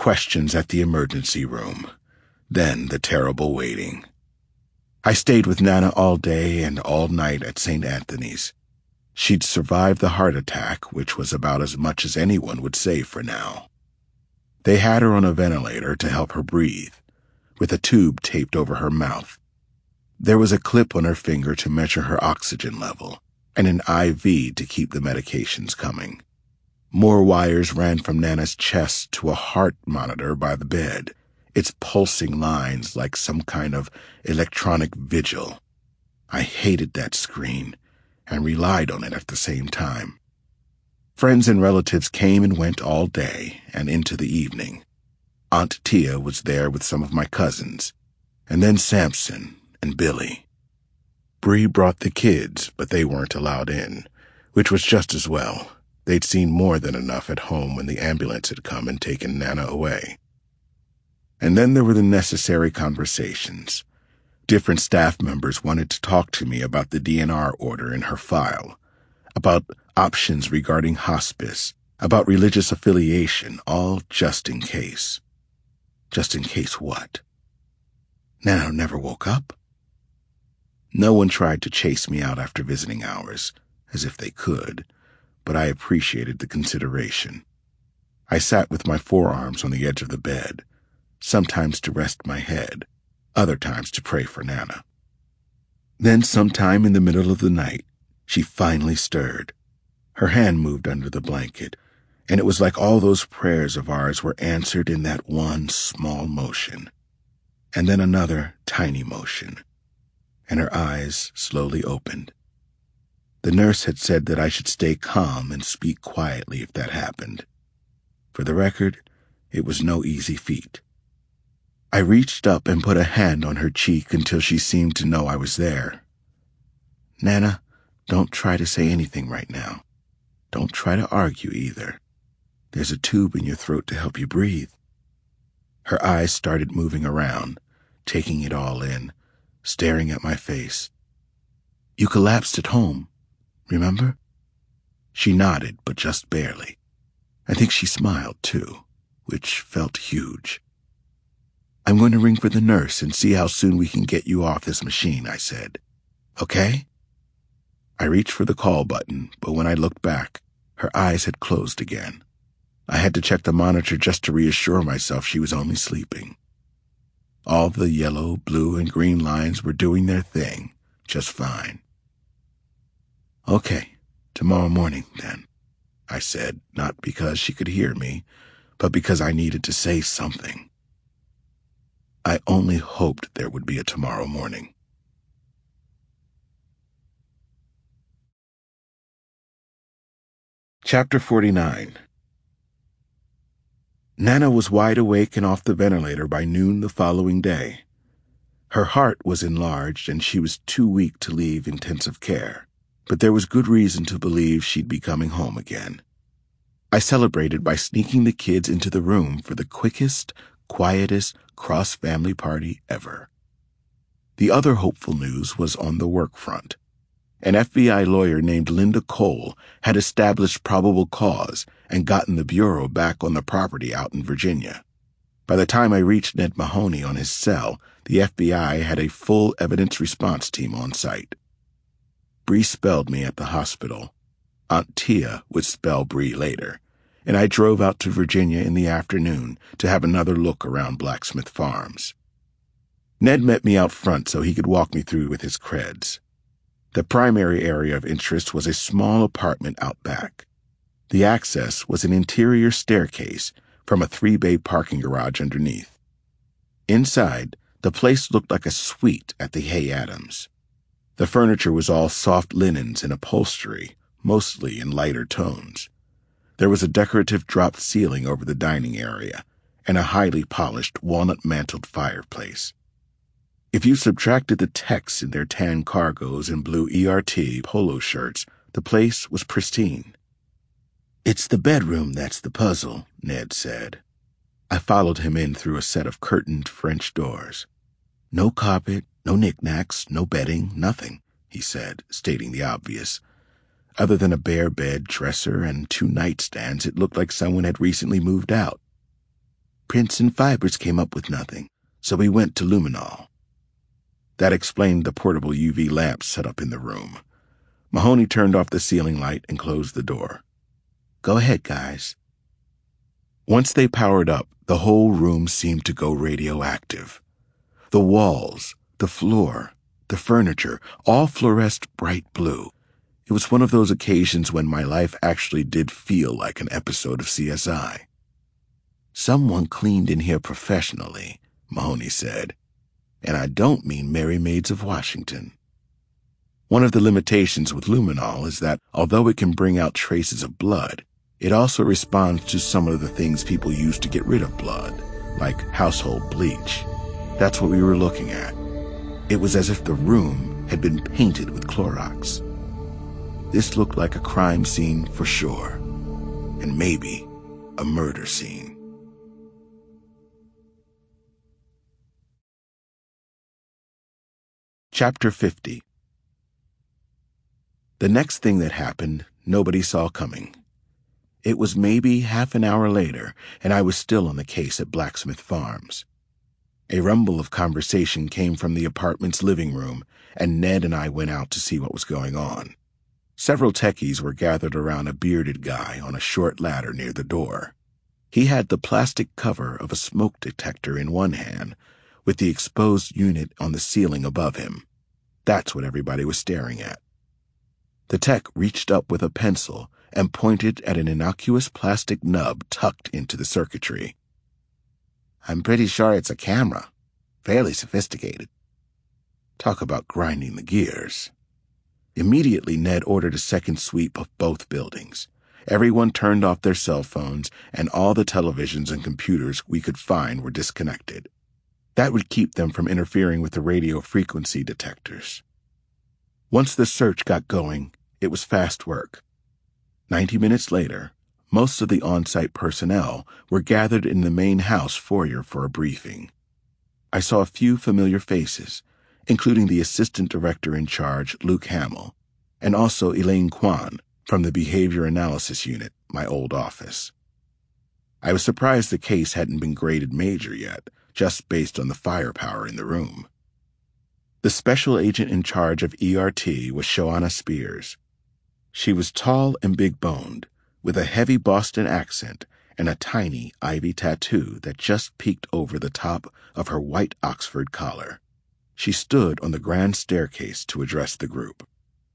questions at the emergency room, then the terrible waiting. I stayed with Nana all day and all night at St. Anthony's. She'd survived the heart attack, which was about as much as anyone would say for now. They had her on a ventilator to help her breathe, with a tube taped over her mouth. There was a clip on her finger to measure her oxygen level, and an IV to keep the medications coming. More wires ran from Nana's chest to a heart monitor by the bed, its pulsing lines like some kind of electronic vigil. I hated that screen and relied on it at the same time. Friends and relatives came and went all day and into the evening. Aunt Tia was there with some of my cousins, and then Samson and Billy. Bree brought the kids, but they weren't allowed in, which was just as well. They'd seen more than enough at home when the ambulance had come and taken Nana away. And then there were the necessary conversations. Different staff members wanted to talk to me about the DNR order in her file, about options regarding hospice, about religious affiliation, all just in case. Just in case what? Nana never woke up? No one tried to chase me out after visiting hours, as if they could, but I appreciated the consideration. I sat with my forearms on the edge of the bed, sometimes to rest my head, other times to pray for Nana. Then sometime in the middle of the night, she finally stirred. Her hand moved under the blanket, and it was like all those prayers of ours were answered in that one small motion, and then another tiny motion, and her eyes slowly opened. The nurse had said that I should stay calm and speak quietly if that happened. For the record, it was no easy feat. I reached up and put a hand on her cheek until she seemed to know I was there. Nana, don't try to say anything right now. Don't try to argue either. There's a tube in your throat to help you breathe. Her eyes started moving around, taking it all in, staring at my face. You collapsed at home, remember? She nodded, but just barely. I think she smiled, too, which felt huge. I'm going to ring for the nurse and see how soon we can get you off this machine, I said. Okay? I reached for the call button, but when I looked back, her eyes had closed again. I had to check the monitor just to reassure myself she was only sleeping. All the yellow, blue, and green lines were doing their thing, just fine. Okay, tomorrow morning, then, I said, not because she could hear me, but because I needed to say something. I only hoped there would be a tomorrow morning. Chapter 49. Nana was wide awake and off the ventilator by noon the following day. Her heart was enlarged and she was too weak to leave intensive care, but there was good reason to believe she'd be coming home again. I celebrated by sneaking the kids into the room for the quickest, quietest cross-family party ever. The other hopeful news was on the work front. An FBI lawyer named Linda Cole had established probable cause and gotten the Bureau back on the property out in Virginia. By the time I reached Ned Mahoney on his cell, the FBI had a full evidence response team on site. Bree spelled me at the hospital. Aunt Tia would spell Bree later, and I drove out to Virginia in the afternoon to have another look around Blacksmith Farms. Ned met me out front so he could walk me through with his creds. The primary area of interest was a small apartment out back. The access was an interior staircase from a 3-bay parking garage underneath. Inside, the place looked like a suite at the Hay Adams. The furniture was all soft linens and upholstery, mostly in lighter tones. There was a decorative drop ceiling over the dining area and a highly polished walnut-mantled fireplace. If you subtracted the techs in their tan cargos and blue ERT polo shirts, the place was pristine. It's the bedroom that's the puzzle, Ned said. I followed him in through a set of curtained French doors. No carpet, no knickknacks, no bedding, nothing, he said, stating the obvious. Other than a bare bed, dresser, and 2 nightstands, it looked like someone had recently moved out. Prince and Fibers came up with nothing, so we went to luminol. That explained the portable UV lamps set up in the room. Mahoney turned off the ceiling light and closed the door. Go ahead, guys. Once they powered up, the whole room seemed to go radioactive. The walls, the floor, the furniture, all fluoresced bright blue. It was one of those occasions when my life actually did feel like an episode of CSI. Someone cleaned in here professionally, Mahoney said. And I don't mean Merry Maids of Washington. One of the limitations with luminol is that although it can bring out traces of blood, it also responds to some of the things people use to get rid of blood, like household bleach. That's what we were looking at. It was as if the room had been painted with Clorox. This looked like a crime scene for sure, and maybe a murder scene. Chapter 50. The next thing that happened, nobody saw coming. It was maybe half an hour later, and I was still on the case at Blacksmith Farms. A rumble of conversation came from the apartment's living room, and Ned and I went out to see what was going on. Several techies were gathered around a bearded guy on a short ladder near the door. He had the plastic cover of a smoke detector in one hand, with the exposed unit on the ceiling above him. That's what everybody was staring at. The tech reached up with a pencil and pointed at an innocuous plastic nub tucked into the circuitry. I'm pretty sure it's a camera. Fairly sophisticated. Talk about grinding the gears. Immediately, Ned ordered a second sweep of both buildings. Everyone turned off their cell phones, and all the televisions and computers we could find were disconnected. That would keep them from interfering with the radio frequency detectors. Once the search got going, it was fast work. 90 minutes later, most of the on-site personnel were gathered in the main house foyer for a briefing. I saw a few familiar faces, including the assistant director in charge, Luke Hamill, and also Elaine Kwan from the Behavior Analysis Unit, my old office. I was surprised the case hadn't been graded major yet, just based on the firepower in the room. The special agent in charge of ERT was Shoanna Spears. She was tall and big-boned, with a heavy Boston accent and a tiny ivy tattoo that just peeked over the top of her white Oxford collar. She stood on the grand staircase to address the group.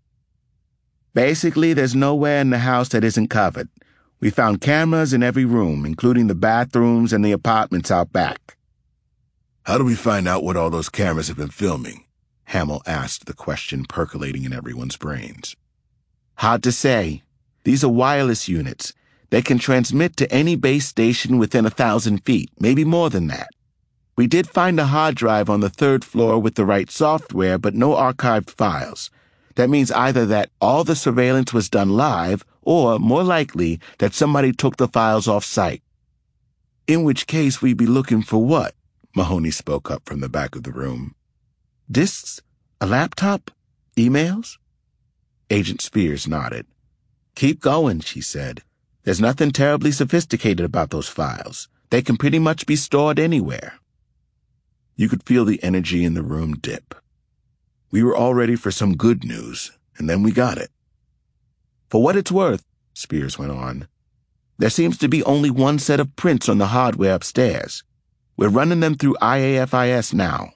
Basically, there's nowhere in the house that isn't covered. We found cameras in every room, including the bathrooms and the apartments out back. How do we find out what all those cameras have been filming? Hamill asked, the question percolating in everyone's brains. Hard to say. These are wireless units. They can transmit to any base station within 1,000 feet, maybe more than that. We did find a hard drive on the 3rd floor with the right software, but no archived files. That means either that all the surveillance was done live, or, more likely, that somebody took the files off-site. In which case, we'd be looking for what? Mahoney spoke up from the back of the room. Disks? A laptop? Emails? Agent Spears nodded. Keep going, she said. There's nothing terribly sophisticated about those files. They can pretty much be stored anywhere. You could feel the energy in the room dip. We were all ready for some good news, and then we got it. For what it's worth, Spears went on, there seems to be only one set of prints on the hardware upstairs. We're running them through IAFIS now.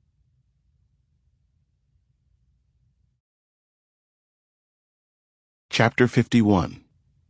Chapter 51.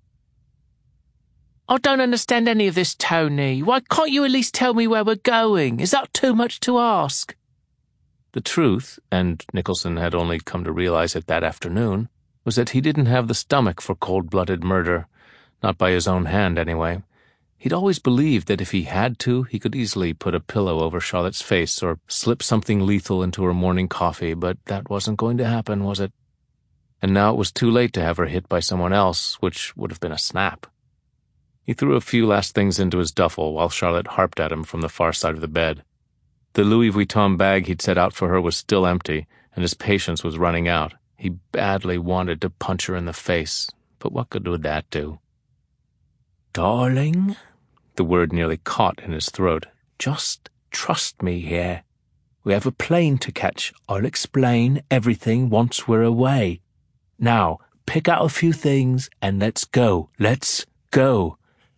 I don't understand any of this, Tony. Why can't you at least tell me where we're going? Is that too much to ask? The truth, and Nicholson had only come to realize it that afternoon, was that he didn't have the stomach for cold-blooded murder, not by his own hand anyway. He'd always believed that if he had to, he could easily put a pillow over Charlotte's face or slip something lethal into her morning coffee, but that wasn't going to happen, was it? And now it was too late to have her hit by someone else, which would have been a snap. He threw a few last things into his duffel while Charlotte harped at him from the far side of the bed. The Louis Vuitton bag he'd set out for her was still empty, and his patience was running out. He badly wanted to punch her in the face, but what good would that do? Darling, The word nearly caught in his throat. "Just trust me here. We have a plane to catch. I'll explain everything once we're away. Now, pick out a few things and let's go. Let's go.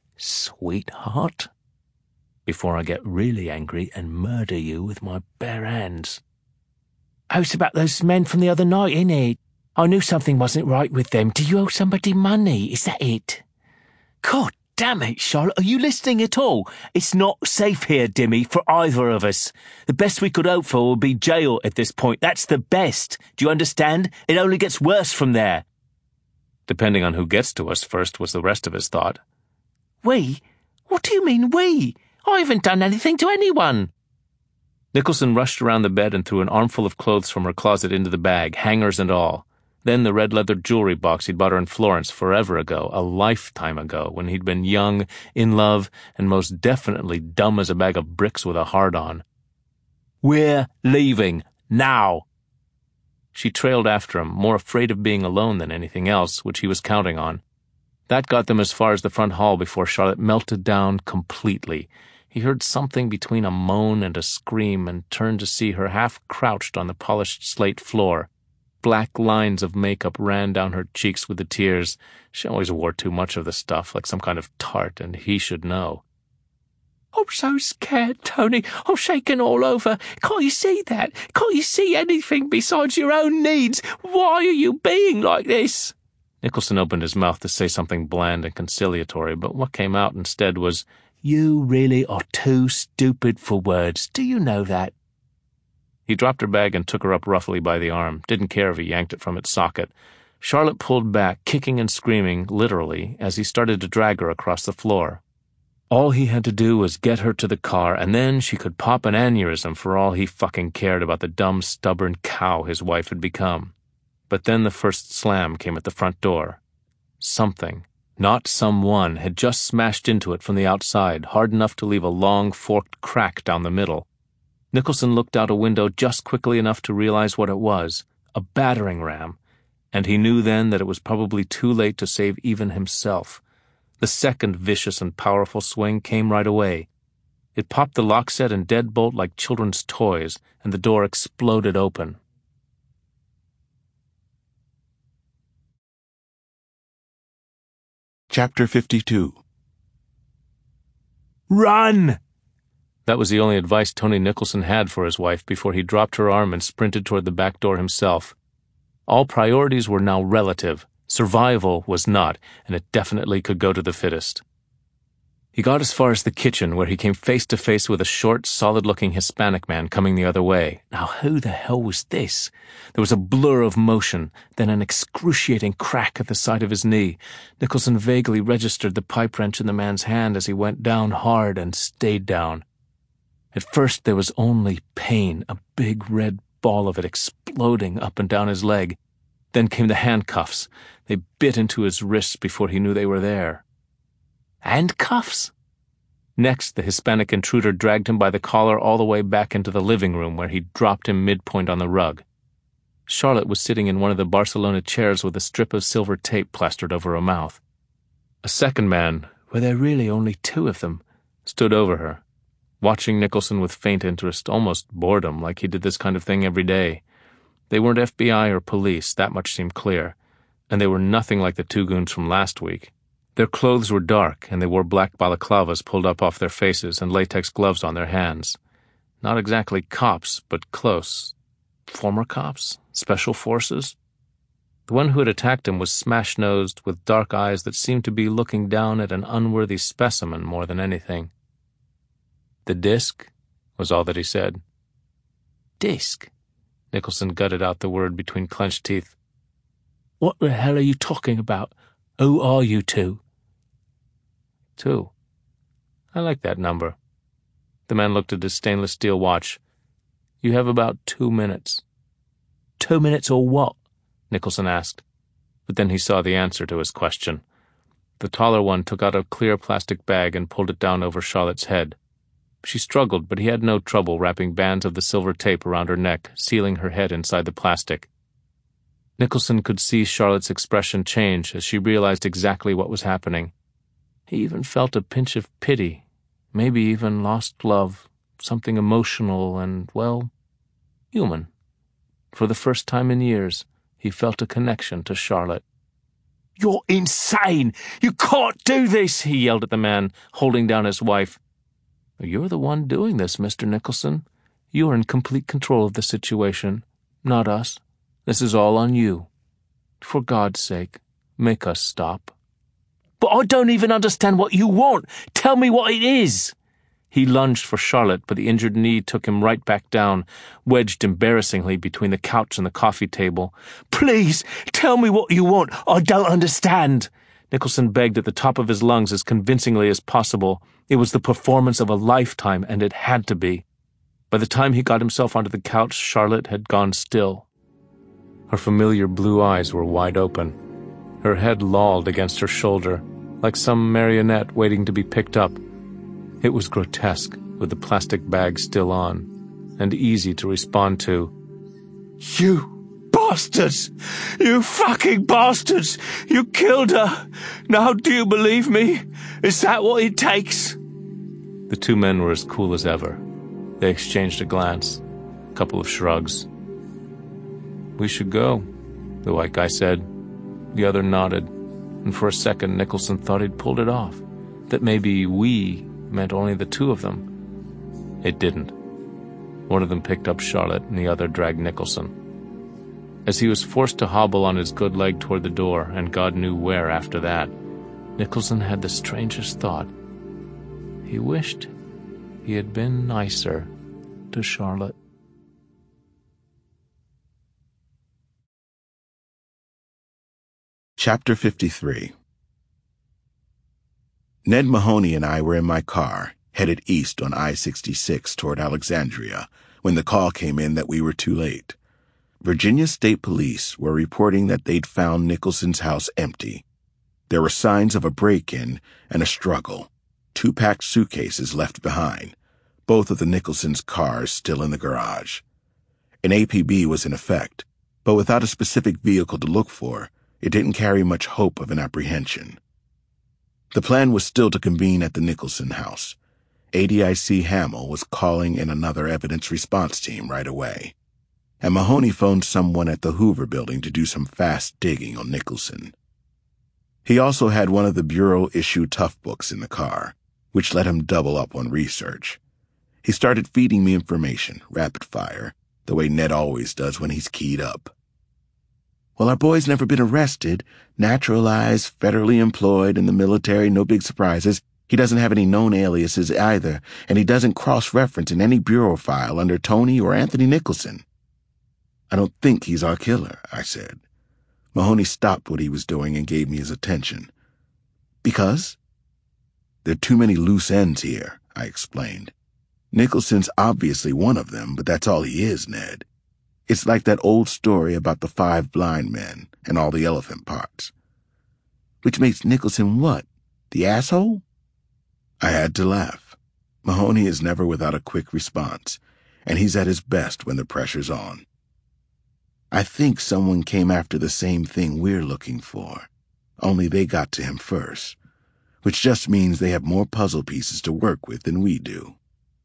Sweetheart. Before I get really angry and murder you with my bare hands." "Oh, it's about those men from the other night, isn't it? I knew something wasn't right with them. Do you owe somebody money? Is that it?" "God damn it, Charlotte, are you listening at all? It's not safe here, Dimmy, for either of us. The best we could hope for would be jail at this point. That's the best. Do you understand? It only gets worse from there." Depending on who gets to us first was the rest of his thought. "We? What do you mean, we? I haven't done anything to anyone." Nicholson rushed around the bed and threw an armful of clothes from her closet into the bag, hangers and all. Then the red leather jewelry box he'd bought her in Florence forever ago, a lifetime ago, when he'd been young, in love, and most definitely dumb as a bag of bricks with a hard-on. "We're leaving, now." She trailed after him, more afraid of being alone than anything else, which he was counting on. That got them as far as the front hall before Charlotte melted down completely. He heard something between a moan and a scream and turned to see her half-crouched on the polished slate floor. Black lines of makeup ran down her cheeks with the tears. She always wore too much of the stuff, like some kind of tart, and he should know. "I'm so scared, Tony. I'm shaking all over. Can't you see that? Can't you see anything besides your own needs? Why are you being like this?" Nicholson opened his mouth to say something bland and conciliatory, but what came out instead was, "You really are too stupid for words. Do you know that?" He dropped her bag and took her up roughly by the arm, didn't care if he yanked it from its socket. Charlotte pulled back, kicking and screaming, literally, as he started to drag her across the floor. All he had to do was get her to the car, and then she could pop an aneurysm for all he fucking cared about the dumb, stubborn cow his wife had become. But then the first slam came at the front door. Something, not someone, had just smashed into it from the outside, hard enough to leave a long, forked crack down the middle. Nicholson looked out a window just quickly enough to realize what it was, a battering ram, and he knew then that it was probably too late to save even himself. The second vicious and powerful swing came right away. It popped the lockset and deadbolt like children's toys, and the door exploded open. Chapter 52. "Run!" That was the only advice Tony Nicholson had for his wife before he dropped her arm and sprinted toward the back door himself. All priorities were now relative. Survival was not, and it definitely could go to the fittest. He got as far as the kitchen, where he came face to face with a short, solid-looking Hispanic man coming the other way. Now who the hell was this? There was a blur of motion, then an excruciating crack at the side of his knee. Nicholson vaguely registered the pipe wrench in the man's hand as he went down hard and stayed down. At first there was only pain, a big red ball of it exploding up and down his leg. Then came the handcuffs. They bit into his wrists before he knew they were there. Handcuffs? Next, the Hispanic intruder dragged him by the collar all the way back into the living room, where he dropped him midpoint on the rug. Charlotte was sitting in one of the Barcelona chairs with a strip of silver tape plastered over her mouth. A second man, were there really only two of them, stood over her, watching Nicholson with faint interest, almost boredom, like he did this kind of thing every day. They weren't FBI or police, that much seemed clear, and they were nothing like the two goons from last week. Their clothes were dark, and they wore black balaclavas pulled up off their faces and latex gloves on their hands. Not exactly cops, but close. Former cops? Special forces? The one who had attacked him was smash-nosed, with dark eyes that seemed to be looking down at an unworthy specimen more than anything. "The disc?" was all that he said. "Disc?" Nicholson gutted out the word between clenched teeth. "What the hell are you talking about? Who are you two?" "Two. I like that number." The man looked at his stainless steel watch. "You have about 2 minutes." 2 minutes or what?" Nicholson asked. But then he saw the answer to his question. The taller one took out a clear plastic bag and pulled it down over Charlotte's head. She struggled, but he had no trouble wrapping bands of the silver tape around her neck, sealing her head inside the plastic. Nicholson could see Charlotte's expression change as she realized exactly what was happening. He even felt a pinch of pity, Maybe even lost love, something emotional and, well, human. For the first time in years, he felt a connection to Charlotte. "You're insane! You can't do this!" he yelled at the man, holding down his wife. "You're the one doing this, Mr. Nicholson. You are in complete control of the situation, not us. This is all on you. For God's sake, make us stop." "But I don't even understand what you want. Tell me what it is." He lunged for Charlotte, but the injured knee took him right back down, wedged embarrassingly between the couch and the coffee table. "Please, tell me what you want. I don't understand." Nicholson begged at the top of his lungs as convincingly as possible. It was the performance of a lifetime, and it had to be. By the time he got himself onto the couch, Charlotte had gone still. Her familiar blue eyes were wide open. Her head lolled against her shoulder, like some marionette waiting to be picked up. It was grotesque, with the plastic bag still on, and easy to respond to. "You bastards! You fucking bastards! You killed her! Now do you believe me? Is that what it takes?" The two men were as cool as ever. They exchanged a glance, a couple of shrugs. "We should go," the white guy said. The other nodded, and for a second Nicholson thought he'd pulled it off, that maybe "we" meant only the two of them. It didn't. One of them picked up Charlotte, and the other dragged Nicholson. As he was forced to hobble on his good leg toward the door, and God knew where after that, Nicholson had the strangest thought. He wished he had been nicer to Charlotte. Chapter 53. Ned Mahoney and I were in my car, headed east on I-66 toward Alexandria, when the call came in that we were too late. Virginia State Police were reporting that they'd found Nicholson's house empty. There were signs of a break-in and a struggle. 2 packed suitcases left behind, both of the Nicholsons' cars still in the garage. An APB was in effect, but without a specific vehicle to look for, it didn't carry much hope of an apprehension. The plan was still to convene at the Nicholson house. ADIC Hamill was calling in another evidence response team right away, and Mahoney phoned someone at the Hoover building to do some fast digging on Nicholson. He also had one of the Bureau-issue tough books in the car, which let him double up on research. He started feeding me information, rapid fire, the way Ned always does when he's keyed up. "Well, our boy's never been arrested, naturalized, federally employed in the military, no big surprises. He doesn't have any known aliases either, and he doesn't cross-reference in any bureau file under Tony or Anthony Nicholson." "I don't think he's our killer," I said. Mahoney stopped what he was doing and gave me his attention. "Because?" "There are too many loose ends here," I explained. "Nicholson's obviously one of them, but that's all he is, Ned. It's like that old story about the 5 blind men and all the elephant parts." "Which makes Nicholson what? The asshole?" I had to laugh. Mahoney is never without a quick response, and he's at his best when the pressure's on. "I think someone came after the same thing we're looking for, only they got to him first, which just means they have more puzzle pieces to work with than we do.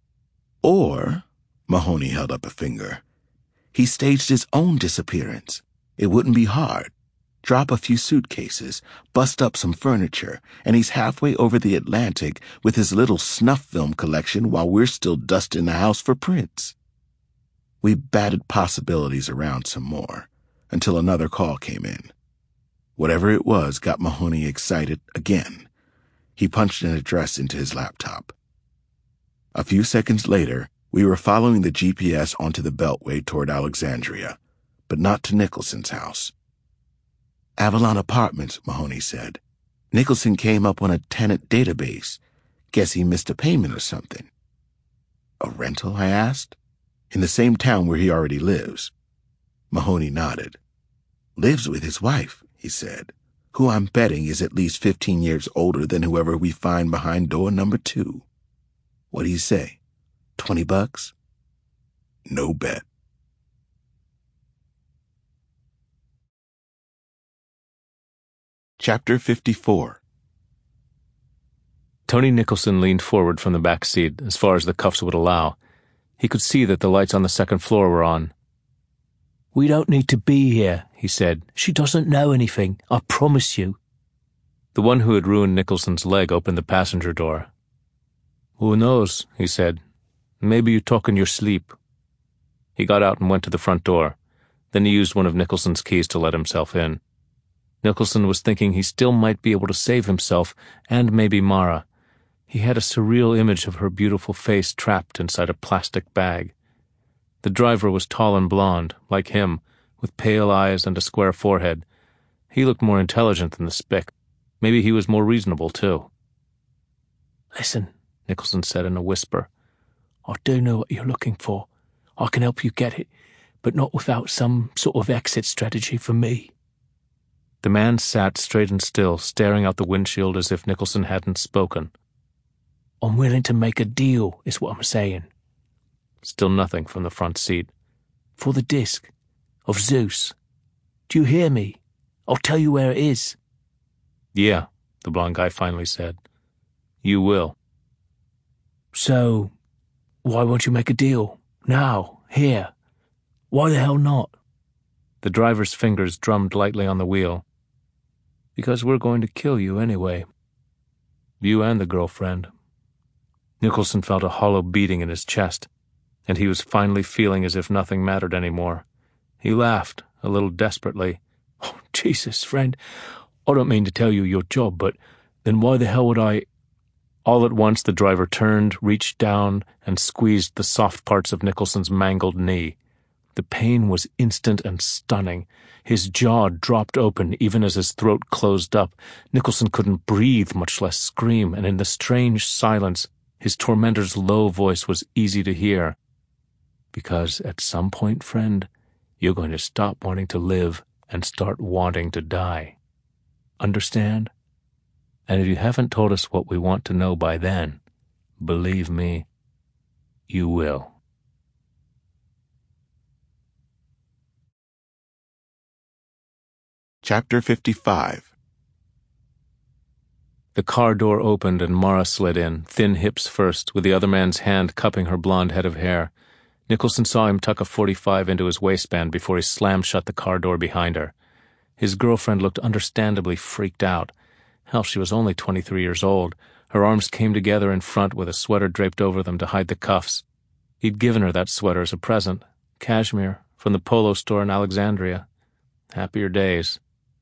Or," Mahoney held up a finger, "he staged his own disappearance. It wouldn't be hard. Drop a few suitcases, bust up some furniture, and he's halfway over the Atlantic with his little snuff film collection while we're still dusting the house for prints." We batted possibilities around some more, until another call came in. Whatever it was got Mahoney excited again. He punched an address into his laptop. A few seconds later, we were following the GPS onto the Beltway toward Alexandria, but not to Nicholson's house. "Avalon Apartments," Mahoney said. "Nicholson came up on a tenant database. Guess he missed a payment or something." "A rental?" I asked. "In the same town where he already lives." Mahoney nodded. "Lives with his wife," he said, "who I'm betting is at least 15 years older than whoever we find behind door number 2. What do you say? $20? No bet." Chapter 54. Tony Nicholson leaned forward from the back seat as far as the cuffs would allow. He could see that the lights on the second floor were on. "We don't need to be here," he said. "She doesn't know anything, I promise you." The one who had ruined Nicholson's leg opened the passenger door. "Who knows?" he said. "Maybe you talk in your sleep." He got out and went to the front door. Then he used one of Nicholson's keys to let himself in. Nicholson was thinking he still might be able to save himself, and maybe Mara. He had a surreal image of her beautiful face trapped inside a plastic bag. The driver was tall and blonde, like him, with pale eyes and a square forehead. He looked more intelligent than the spick. Maybe he was more reasonable, too. "Listen," Nicholson said in a whisper. "I do know what you're looking for. I can help you get it, but not without some sort of exit strategy for me." The man sat straight and still, staring out the windshield as if Nicholson hadn't spoken. "I'm willing to make a deal, is what I'm saying." Still nothing from the front seat. "For the disc of Zeus. Do you hear me? I'll tell you where it is." "Yeah," the blonde guy finally said. "You will." "So, why won't you make a deal? Now, here. Why the hell not?" The driver's fingers drummed lightly on the wheel. "Because we're going to kill you anyway. You and the girlfriend." Nicholson felt a hollow beating in his chest, and he was finally feeling as if nothing mattered anymore. He laughed, a little desperately. "Oh, Jesus, friend, I don't mean to tell you your job, but then why the hell would I—" All at once the driver turned, reached down, and squeezed the soft parts of Nicholson's mangled knee. The pain was instant and stunning. His jaw dropped open even as his throat closed up. Nicholson couldn't breathe, much less scream, and in the strange silence, his tormentor's low voice was easy to hear. "Because at some point, friend, you're going to stop wanting to live and start wanting to die. Understand? And if you haven't told us what we want to know by then, believe me, you will." Chapter 55. The car door opened and Mara slid in, thin hips first, with the other man's hand cupping her blonde head of hair. Nicholson saw him tuck a .45 into his waistband before he slammed shut the car door behind her. His girlfriend looked understandably freaked out. Hell, she was only 23 years old. Her arms came together in front with a sweater draped over them to hide the cuffs. He'd given her that sweater as a present. Cashmere, from the polo store in Alexandria. Happier days.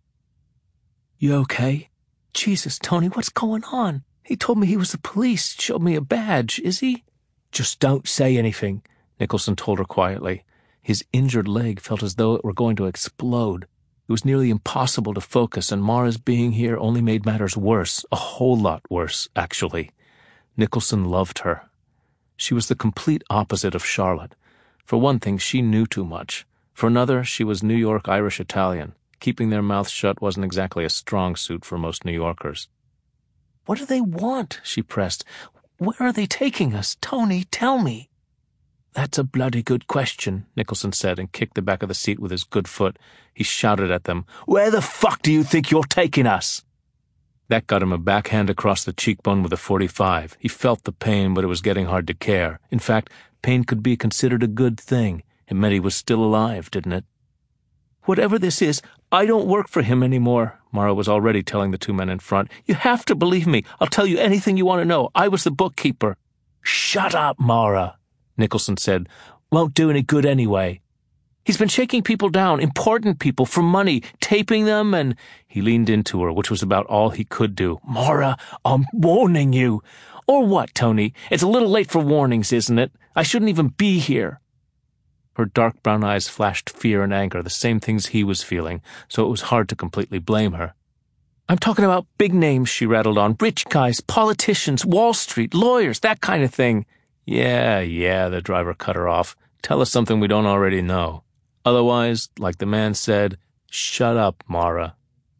"You okay? Jesus, Tony, what's going on? He told me he was the police, showed me a badge. Is he?" "Just don't say anything," Nicholson told her quietly. His injured leg felt as though it were going to explode. It was nearly impossible to focus, and Mara's being here only made matters worse, a whole lot worse, actually. Nicholson loved her. She was the complete opposite of Charlotte. For one thing, she knew too much. For another, she was New York Irish-Italian. Keeping their mouths shut wasn't exactly a strong suit for most New Yorkers. "What do they want?" she pressed. "Where are they taking us? Tony, tell me." "That's a bloody good question," Nicholson said and kicked the back of the seat with his good foot. He shouted at them, "Where the fuck do you think you're taking us?" That got him a backhand across the cheekbone with a .45. He felt the pain, but it was getting hard to care. In fact, pain could be considered a good thing. It meant he was still alive, didn't it? "Whatever this is, I don't work for him anymore," Mara was already telling the two men in front. "You have to believe me. I'll tell you anything you want to know. I was the bookkeeper." "Shut up, Mara," Nicholson said. "Won't do any good anyway. He's been shaking people down, important people, for money, taping them, and—" He leaned into her, which was about all he could do. "Mara, I'm warning you." "Or what, Tony? It's a little late for warnings, isn't it? I shouldn't even be here." Her dark brown eyes flashed fear and anger, the same things he was feeling, so it was hard to completely blame her. "I'm talking about big names," she rattled on. "Rich guys, politicians, Wall Street, lawyers, that kind of thing." Yeah, the driver cut her off. "Tell us something we don't already know. Otherwise, like the man said, shut up, Mara."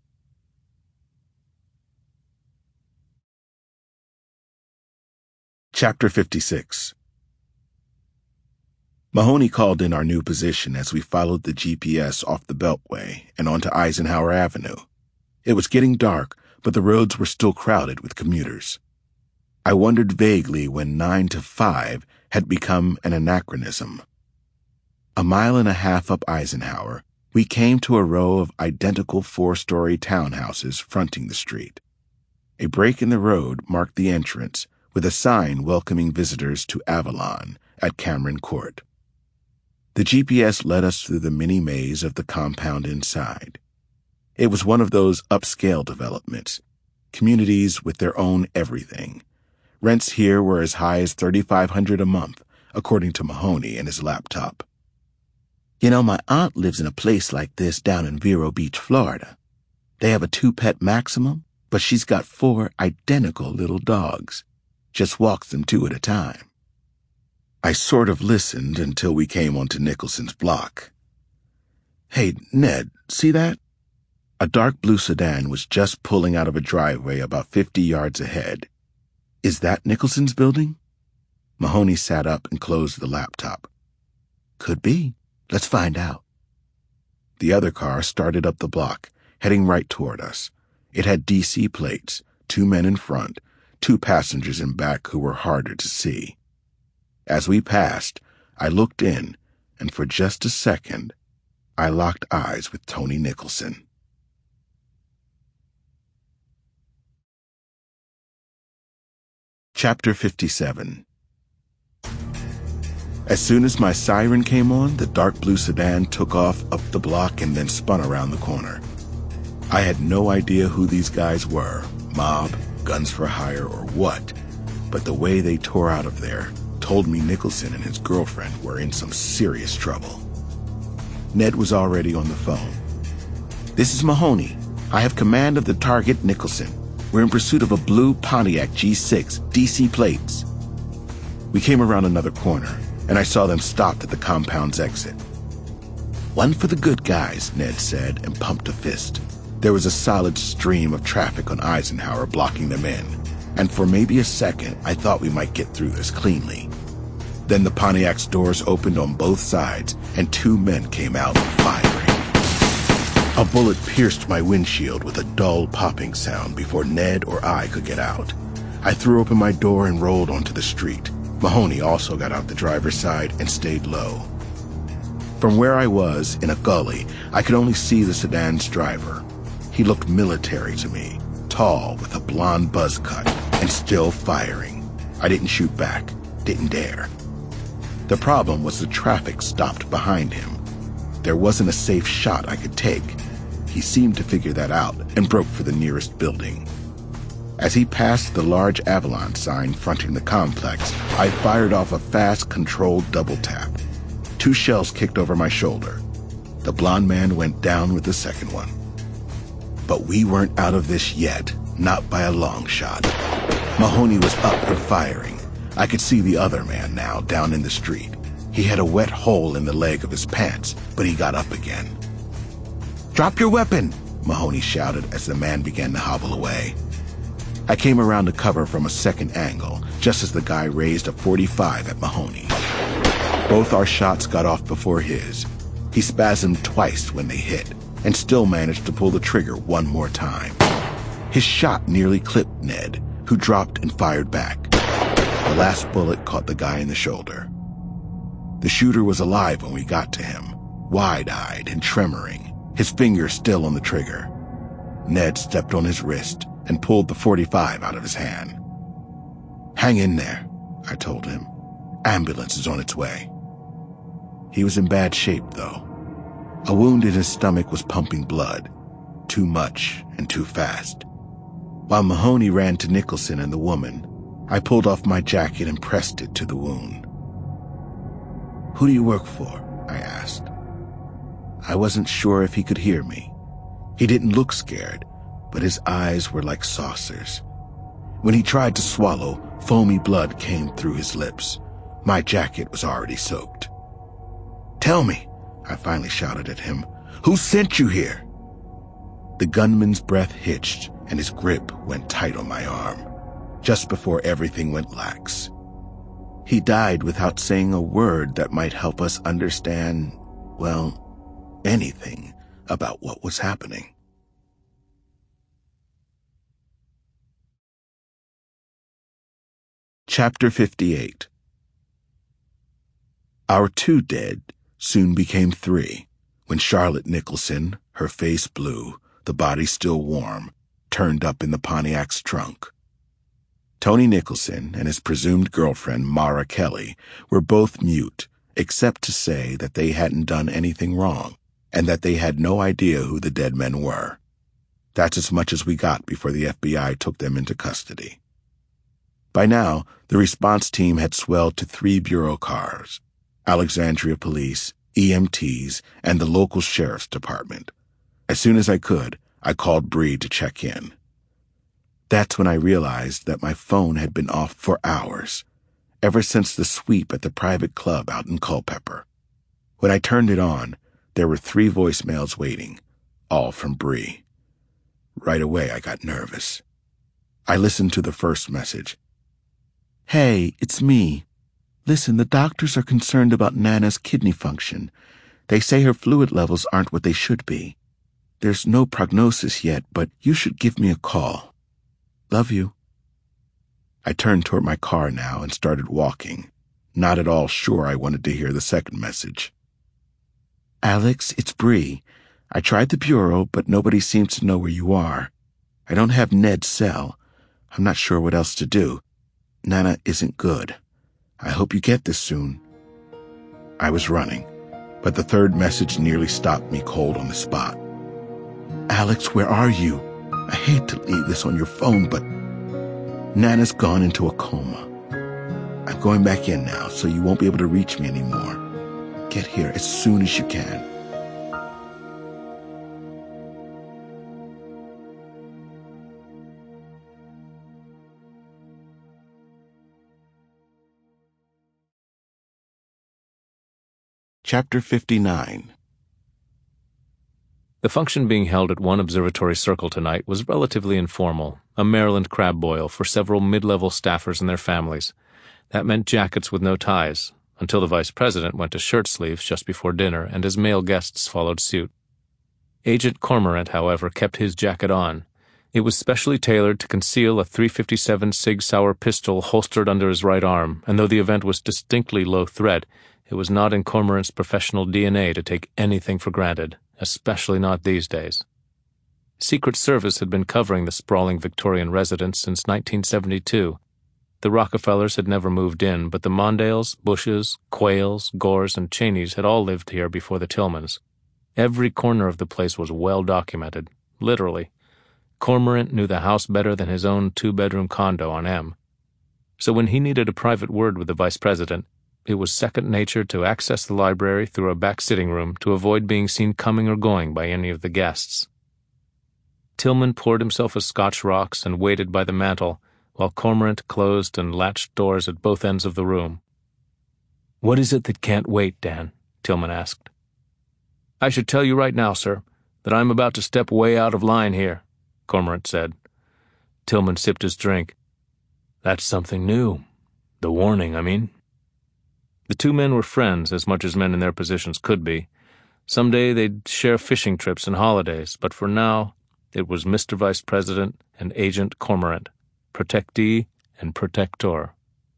Chapter 56. Mahoney called in our new position as we followed the GPS off the Beltway and onto Eisenhower Avenue. It was getting dark, but the roads were still crowded with commuters. I wondered vaguely when 9 to 5 had become an anachronism. A mile and a half up Eisenhower, we came to a row of identical 4-story townhouses fronting the street. A break in the road marked the entrance, with a sign welcoming visitors to Avalon at Cameron Court. The GPS led us through the mini maze of the compound inside. It was one of those upscale developments, communities with their own everything. Rents here were as high as $3,500 a month, according to Mahoney and his laptop. You know, my aunt lives in a place like this down in Vero Beach, Florida. They have a 2-pet maximum, but she's got 4 identical little dogs. Just walks them 2 at a time. I sort of listened until we came onto Nicholson's block. Hey, Ned, see that? A dark blue sedan was just pulling out of a driveway about 50 yards ahead. Is that Nicholson's building? Mahoney sat up and closed the laptop. Could be. Let's find out. The other car started up the block, heading right toward us. It had DC plates, 2 men in front, 2 passengers in back who were harder to see. As we passed, I looked in, and for just a second, I locked eyes with Tony Nicholson. Chapter 57. As soon as my siren came on, the dark blue sedan took off up the block and then spun around the corner. I had no idea who these guys were, mob, guns for hire, or what, but the way they tore out of there told me Nicholson and his girlfriend were in some serious trouble. Ned was already on the phone. This is Mahoney. I have command of the target, Nicholson. We're in pursuit of a blue Pontiac G6, DC plates. We came around another corner, and I saw them stopped at the compound's exit. One for the good guys, Ned said, and pumped a fist. There was a solid stream of traffic on Eisenhower blocking them in, and for maybe a second I thought we might get through this cleanly. Then the Pontiac's doors opened on both sides, and 2 men came out firing. A bullet pierced my windshield with a dull popping sound before Ned or I could get out. I threw open my door and rolled onto the street. Mahoney also got out the driver's side and stayed low. From where I was, in a gully, I could only see the sedan's driver. He looked military to me, tall with a blonde buzz cut, and still firing. I didn't shoot back, didn't dare. The problem was the traffic stopped behind him. There wasn't a safe shot I could take. He seemed to figure that out and broke for the nearest building. As he passed the large Avalon sign fronting the complex, I fired off a fast, controlled double tap. 2 shells kicked over my shoulder. The blonde man went down with the second one. But we weren't out of this yet, not by a long shot. Mahoney was up and firing. I could see the other man now down in the street. He had a wet hole in the leg of his pants, but he got up again. "Drop your weapon!" Mahoney shouted as the man began to hobble away. I came around to cover from a second angle, just as the guy raised a .45 at Mahoney. Both our shots got off before his. He spasmed twice when they hit, and still managed to pull the trigger one more time. His shot nearly clipped Ned, who dropped and fired back. The last bullet caught the guy in the shoulder. The shooter was alive when we got to him, wide-eyed and tremoring, his finger still on the trigger. Ned stepped on his wrist and pulled the .45 out of his hand. "Hang in there," I told him. "Ambulance is on its way." He was in bad shape, though. A wound in his stomach was pumping blood, too much and too fast. While Mahoney ran to Nicholson and the woman, I pulled off my jacket and pressed it to the wound. "Who do you work for?" I asked. I wasn't sure if he could hear me. He didn't look scared, but his eyes were like saucers. When he tried to swallow, foamy blood came through his lips. My jacket was already soaked. "Tell me," I finally shouted at him, "who sent you here?" The gunman's breath hitched, and his grip went tight on my arm, just before everything went lax. He died without saying a word that might help us understand, well, anything about what was happening. Chapter 58. Our 2 dead soon became 3 when Charlotte Nicholson, her face blue, the body still warm, turned up in the Pontiac's trunk. Tony Nicholson and his presumed girlfriend, Mara Kelly, were both mute, except to say that they hadn't done anything wrong, and that they had no idea who the dead men were. That's as much as we got before the FBI took them into custody. By now, the response team had swelled to 3 bureau cars, Alexandria Police, EMTs, and the local sheriff's department. As soon as I could, I called Bree to check in. That's when I realized that my phone had been off for hours, ever since the sweep at the private club out in Culpeper. When I turned it on, there were 3 voicemails waiting, all from Bree. Right away, I got nervous. I listened to the first message. "Hey, it's me. Listen, the doctors are concerned about Nana's kidney function. They say her fluid levels aren't what they should be. There's no prognosis yet, but you should give me a call. Love you." I turned toward my car now and started walking, not at all sure I wanted to hear the second message. "Alex, it's Bree. I tried the bureau, but nobody seems to know where you are. I don't have Ned's cell. I'm not sure what else to do. Nana isn't good. I hope you get this soon." I was running, but the third message nearly stopped me cold on the spot. "Alex, where are you? I hate to leave this on your phone, but Nana's gone into a coma. I'm going back in now, so you won't be able to reach me anymore. Get here as soon as you can." Chapter 59. The function being held at one observatory circle tonight was relatively informal, a Maryland crab boil for several mid-level staffers and their families. That meant jackets with no ties, until the vice president went to shirt sleeves just before dinner and his male guests followed suit. Agent Cormorant, however, kept his jacket on. It was specially tailored to conceal a .357 Sig Sauer pistol holstered under his right arm, and though the event was distinctly low threat, it was not in Cormorant's professional DNA to take anything for granted, especially not these days. Secret Service had been covering the sprawling Victorian residence since 1972. The Rockefellers had never moved in, but the Mondales, Bushes, Quayles, Gores, and Cheneys had all lived here before the Tillmans. Every corner of the place was well documented, literally. Cormorant knew the house better than his own 2-bedroom condo on M. So when he needed a private word with the vice president, it was second nature to access the library through a back sitting room to avoid being seen coming or going by any of the guests. Tillman poured himself a Scotch rocks and waited by the mantel, while Cormorant closed and latched doors at both ends of the room. "What is it that can't wait, Dan?" Tillman asked. "I should tell you right now, sir, that I'm about to step way out of line here," Cormorant said. Tillman sipped his drink. "That's something new. The warning, I mean." The 2 men were friends as much as men in their positions could be. Someday they'd share fishing trips and holidays, but for now, it was Mr. Vice President and Agent Cormorant, protectee and protector.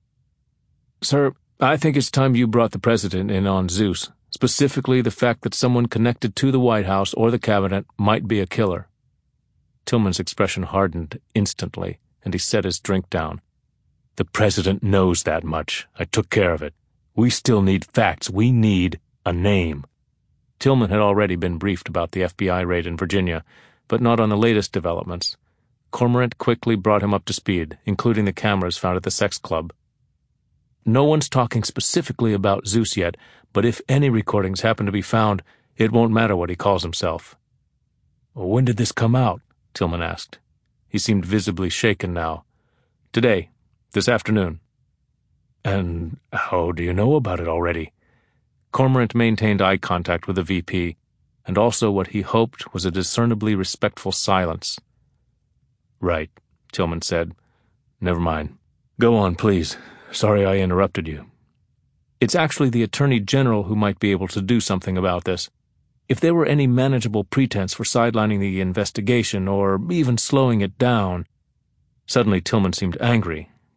"Sir, I think it's time you brought the president in on Zeus, specifically the fact that someone connected to the White House or the cabinet might be a killer." Tillman's expression hardened instantly, and he set his drink down. "The president knows that much. I took care of it. We still need facts. We need a name." Tillman had already been briefed about the FBI raid in Virginia, but not on the latest developments. Cormorant quickly brought him up to speed, including the cameras found at the sex club. "No one's talking specifically about Zeus yet, but if any recordings happen to be found, it won't matter what he calls himself." "When did this come out?" Tillman asked. He seemed visibly shaken now. "Today. This afternoon." "And how do you know about it already?" Cormorant maintained eye contact with the VP, and also what he hoped was a discernibly respectful silence. "Right," Tillman said. "Never mind. Go on, please. Sorry I interrupted you." "It's actually the Attorney General who might be able to do something about this. If there were any manageable pretense for sidelining the investigation or even slowing it down—" Suddenly Tillman seemed angry.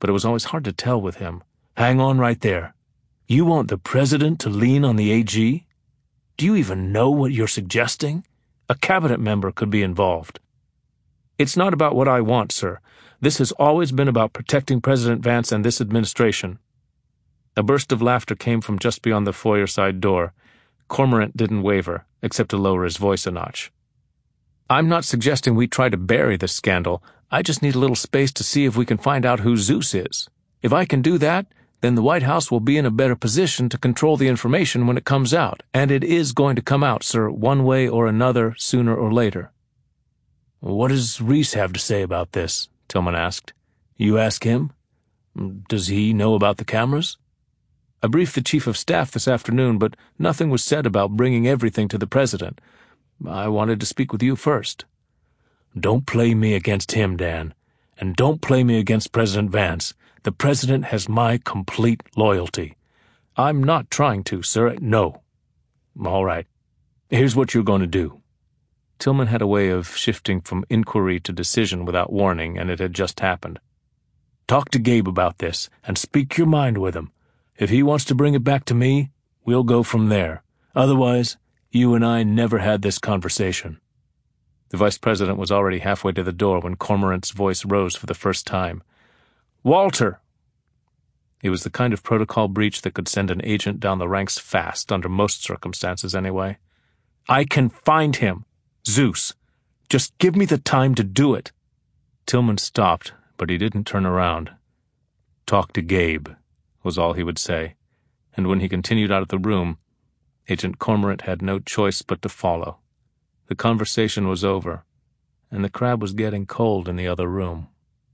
but it was always hard to tell with him. Hang on right there. You want the president to lean on the AG? Do you even know what you're suggesting? A cabinet member could be involved. It's not about what I want, sir. This has always been about protecting President Vance and this administration. A burst of laughter came from just beyond the foyer side door. Cormorant didn't waver, except to lower his voice a notch. I'm not suggesting we try to bury this scandal. I just need a little space to see if we can find out who Zeus is. If I can do that, then the White House will be in a better position to control the information when it comes out. And it is going to come out, sir, one way or another, sooner or later. What does Reese have to say about this? Tillman asked. You ask him? Does he know about the cameras? I briefed the Chief of Staff this afternoon, but nothing was said about bringing everything to the President. I wanted to speak with you first. Don't play me against him, Dan. And don't play me against President Vance. The President has my complete loyalty. I'm not trying to, sir. No. All right. Here's what you're going to do. Tillman had a way of shifting from inquiry to decision without warning, and it had just happened. Talk to Gabe about this, and speak your mind with him. If he wants to bring it back to me, we'll go from there. Otherwise, you and I never had this conversation. The Vice President was already halfway to the door when Cormorant's voice rose for the first time. Walter! It was the kind of protocol breach that could send an agent down the ranks fast, under most circumstances anyway. I can find him. Zeus. Just give me the time to do it. Tillman stopped, but he didn't turn around. Talk to Gabe, was all he would say, and when he continued out of the room, Agent Cormorant had no choice but to follow. The conversation was over, and the crab was getting cold in the other room.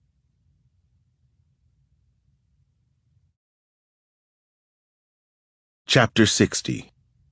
Chapter 60.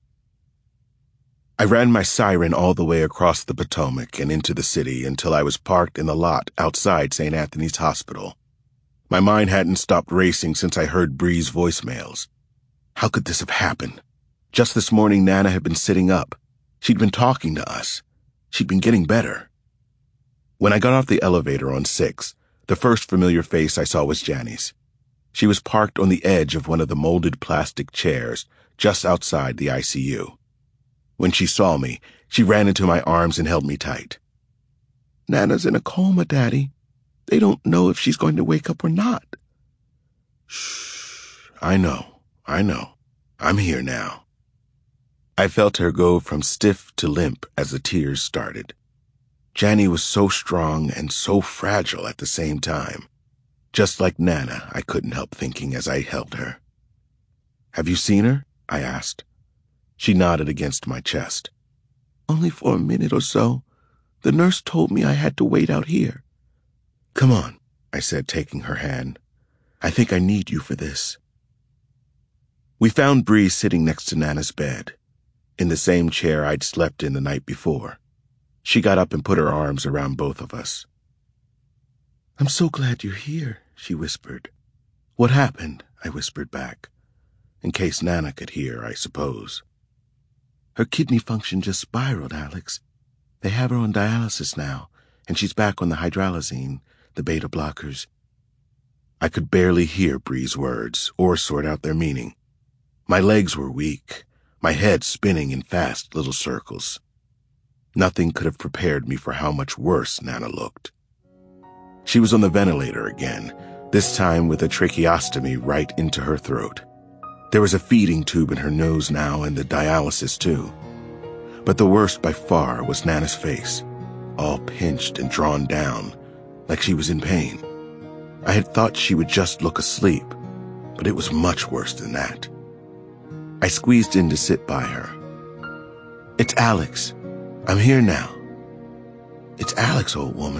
I ran my siren all the way across the Potomac and into the city until I was parked in the lot outside St. Anthony's Hospital. My mind hadn't stopped racing since I heard Bree's voicemails. How could this have happened? Just this morning, Nana had been sitting up. She'd been talking to us. She'd been getting better. When I got off the elevator on 6, the first familiar face I saw was Jani's. She was parked on the edge of one of the molded plastic chairs just outside the ICU. When she saw me, she ran into my arms and held me tight. Nana's in a coma, Daddy. They don't know if she's going to wake up or not. Shh. I know. I'm here now. I felt her go from stiff to limp as the tears started. Jani was so strong and so fragile at the same time. Just like Nana, I couldn't help thinking as I held her. Have you seen her? I asked. She nodded against my chest. Only for a minute or so. The nurse told me I had to wait out here. Come on, I said, taking her hand. I think I need you for this. We found Bree sitting next to Nana's bed, in the same chair I'd slept in the night before. She got up and put her arms around both of us. I'm so glad you're here, she whispered. What happened? I whispered back. In case Nana could hear, I suppose. Her kidney function just spiraled, Alex. They have her on dialysis now, and she's back on the hydralazine, the beta blockers. I could barely hear Bree's words or sort out their meaning. My legs were weak, my head spinning in fast little circles. Nothing could have prepared me for how much worse Nana looked. She was on the ventilator again, this time with a tracheostomy right into her throat. There was a feeding tube in her nose now and the dialysis too. But the worst by far was Nana's face, all pinched and drawn down, like she was in pain. I had thought she would just look asleep, but it was much worse than that. I squeezed in to sit by her. It's Alex. I'm here now. It's Alex, old woman.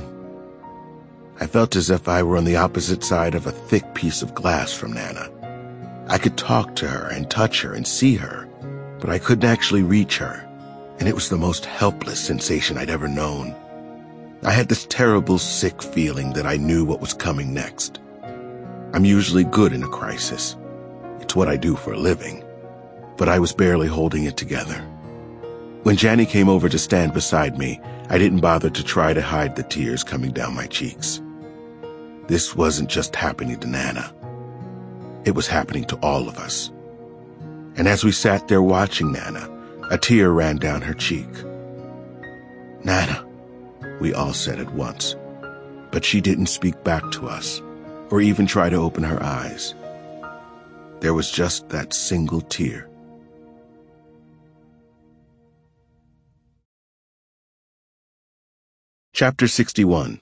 I felt as if I were on the opposite side of a thick piece of glass from Nana. I could talk to her and touch her and see her, but I couldn't actually reach her, and it was the most helpless sensation I'd ever known. I had this terrible, sick feeling that I knew what was coming next. I'm usually good in a crisis. It's what I do for a living. But I was barely holding it together. When Jani came over to stand beside me, I didn't bother to try to hide the tears coming down my cheeks. This wasn't just happening to Nana. It was happening to all of us. And as we sat there watching Nana, a tear ran down her cheek. "Nana," we all said at once, but she didn't speak back to us or even try to open her eyes. There was just that single tear. Chapter 61.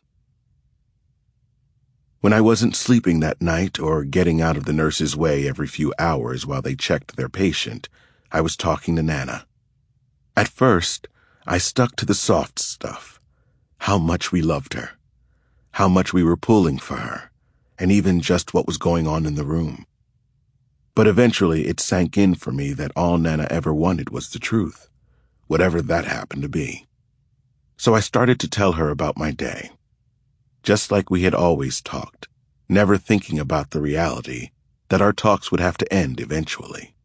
When I wasn't sleeping that night or getting out of the nurse's way every few hours while they checked their patient, I was talking to Nana. At first, I stuck to the soft stuff, how much we loved her, how much we were pulling for her, and even just what was going on in the room. But eventually it sank in for me that all Nana ever wanted was the truth, whatever that happened to be. So I started to tell her about my day, just like we had always talked, never thinking about the reality that our talks would have to end eventually.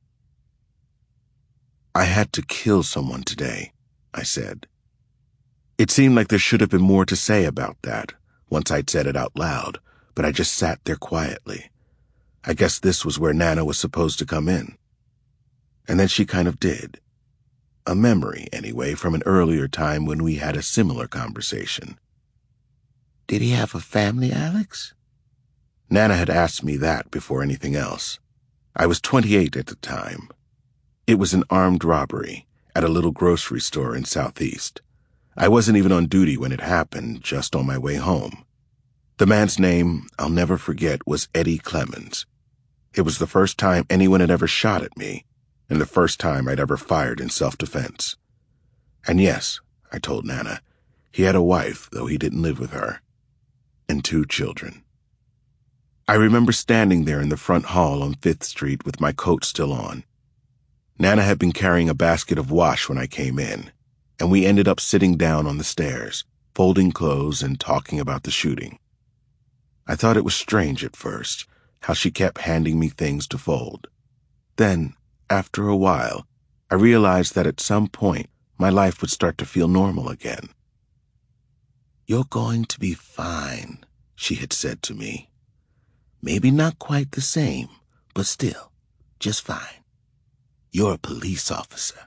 "I had to kill someone today," I said. It seemed like there should have been more to say about that once I'd said it out loud, but I just sat there quietly. I guess this was where Nana was supposed to come in. And then she kind of did. A memory, anyway, from an earlier time when we had a similar conversation. "Did he have a family, Alex?" Nana had asked me that before anything else. I was 28 at the time. It was an armed robbery at a little grocery store in Southeast. I wasn't even on duty when it happened, just on my way home. The man's name, I'll never forget, was Eddie Clemens. It was the first time anyone had ever shot at me, and the first time I'd ever fired in self-defense. And yes, I told Nana, he had a wife, though he didn't live with her, and 2 children. I remember standing there in the front hall on 5th Street with my coat still on. Nana had been carrying a basket of wash when I came in, and we ended up sitting down on the stairs, folding clothes and talking about the shooting. I thought it was strange at first, how she kept handing me things to fold. Then, after a while, I realized that at some point my life would start to feel normal again. "You're going to be fine," she had said to me. "Maybe not quite the same, but still, just fine. You're a police officer."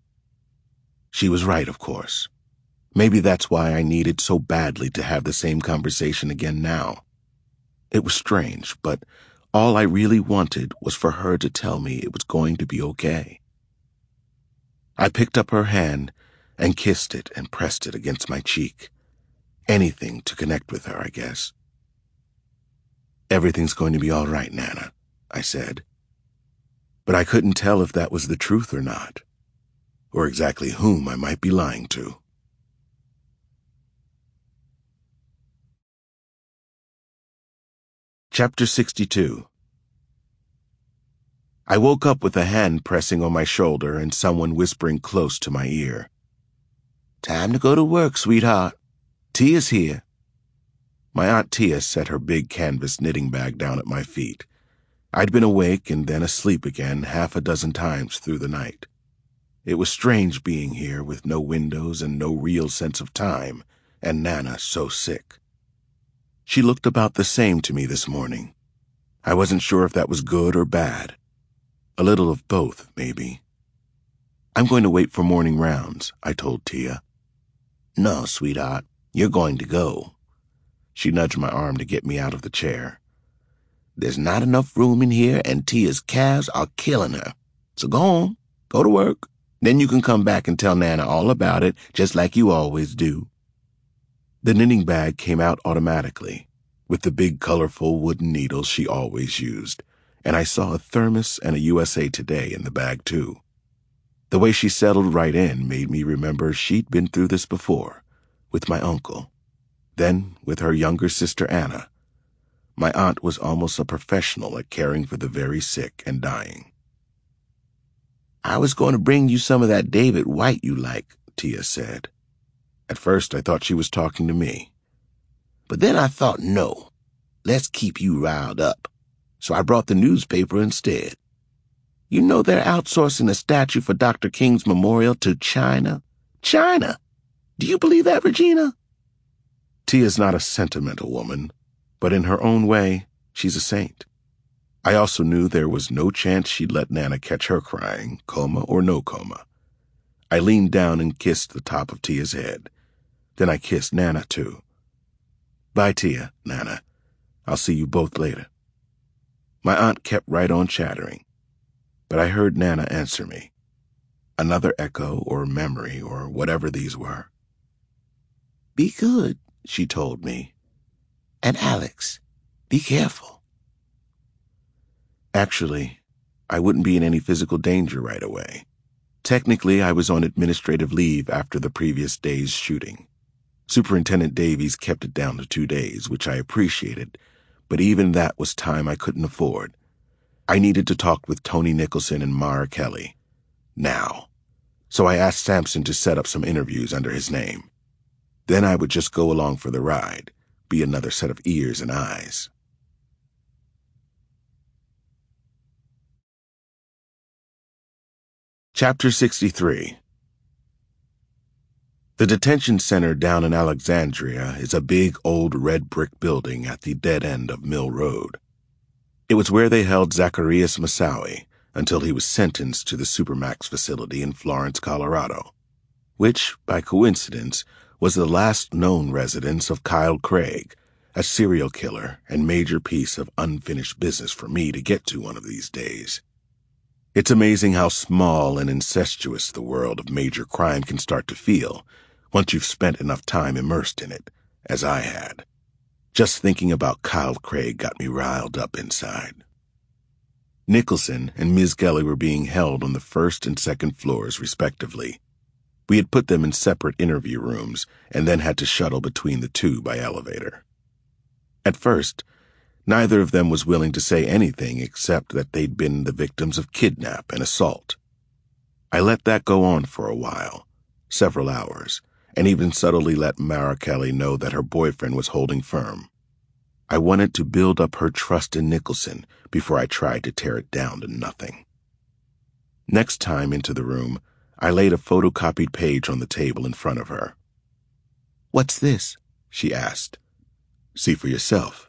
She was right, of course. Maybe that's why I needed so badly to have the same conversation again now. It was strange, but all I really wanted was for her to tell me it was going to be okay. I picked up her hand and kissed it and pressed it against my cheek. Anything to connect with her, I guess. "Everything's going to be all right, Nana," I said. But I couldn't tell if that was the truth or not, or exactly whom I might be lying to. Chapter 62. I woke up with a hand pressing on my shoulder and someone whispering close to my ear. "Time to go to work, sweetheart. Tia's here." My Aunt Tia set her big canvas knitting bag down at my feet. I'd been awake and then asleep again 6 times through the night. It was strange being here with no windows and no real sense of time, and Nana so sick. She looked about the same to me this morning. I wasn't sure if that was good or bad. A little of both, maybe. "I'm going to wait for morning rounds," I told Tia. "No, sweetheart, you're going to go." She nudged my arm to get me out of the chair. "There's not enough room in here, and Tia's calves are killing her. So go on, go to work. Then you can come back and tell Nana all about it, just like you always do." The knitting bag came out automatically, with the big colorful wooden needles she always used, and I saw a thermos and a USA Today in the bag too. The way she settled right in made me remember she'd been through this before, with my uncle, then with her younger sister Anna. My aunt was almost a professional at caring for the very sick and dying. "I was going to bring you some of that David White you like," Tia said. At first I thought she was talking to me. But then I thought, no, let's keep you riled up. So I brought the newspaper instead. You know they're outsourcing a statue for Dr. King's memorial to China? China! Do you believe that, Regina? Tia's not a sentimental woman, But in her own way, she's a saint. I also knew there was no chance she'd let Nana catch her crying, coma or no coma. I leaned down and kissed the top of Tia's head. Then I kissed Nana, too. Bye, Tia, Nana. I'll see you both later. My aunt kept right on chattering, but I heard Nana answer me. Another echo or memory or whatever these were. Be good, she told me. And Alex, be careful. Actually, I wouldn't be in any physical danger right away. Technically, I was on administrative leave after the previous day's shooting. Superintendent Davies kept it down to 2 days, which I appreciated, but even that was time I couldn't afford. I needed to talk with Tony Nicholson and Mara Kelly. Now. So I asked Sampson to set up some interviews under his name. Then I would just go along for the ride, be another set of ears and eyes. Chapter 63. The detention center down in Alexandria is a big old red brick building at the dead end of Mill Road. It was where they held Zacharias Moussaoui until he was sentenced to the Supermax facility in Florence, Colorado, which, by coincidence, was the last known residence of Kyle Craig, a serial killer and major piece of unfinished business for me to get to one of these days. It's amazing how small and incestuous the world of major crime can start to feel once you've spent enough time immersed in it, as I had. Just thinking about Kyle Craig got me riled up inside. Nicholson and Ms. Kelly were being held on the first and second floors, respectively. We had put them in separate interview rooms and then had to shuttle between the two by elevator. At first, neither of them was willing to say anything except that they'd been the victims of kidnap and assault. I let that go on for a while, several hours, and even subtly let Mara Kelly know that her boyfriend was holding firm. I wanted to build up her trust in Nicholson before I tried to tear it down to nothing. Next time into the room, I laid a photocopied page on the table in front of her. "What's this?" she asked. "See for yourself."